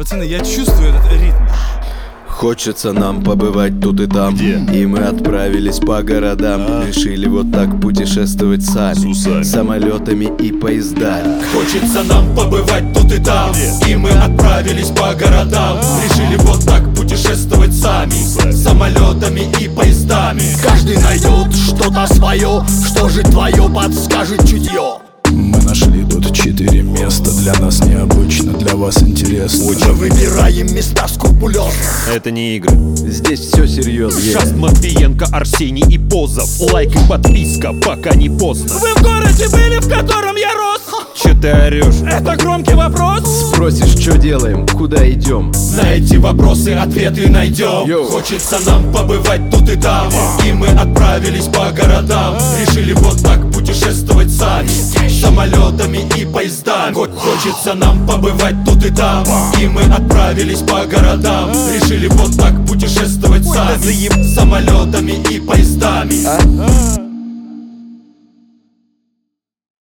Пацаны, я чувствую этот ритм. Хочется нам побывать тут и там. И мы отправились по городам. Решили вот так путешествовать сами, самолетами и поездами. Хочется нам побывать тут и там. И мы отправились по городам. Решили вот так путешествовать сами, самолетами и поездами. Каждый найдет что-то свое, что же твое подскажет чутье. Мы нашли тут 4 места. Для нас необычно, для вас интересно. Мы выбираем места скрупулезно. Это не игры. Здесь все серьезно. Шаст, Матвиенко, Арсений и Позов. Лайк и подписка, пока не поздно. Вы в городе были, в котором я рос? Че ты орешь? Это громкий вопрос. Спросишь, что делаем, куда идем? На эти вопросы ответы найдем. Хочется нам побывать тут и там. И мы отправились по городам. Решили вот так путешествовать сами, самолетами и поездами. Хочется нам побывать тут и там. И мы отправились по городам. Решили вот так путешествовать сами, самолетами и поездами.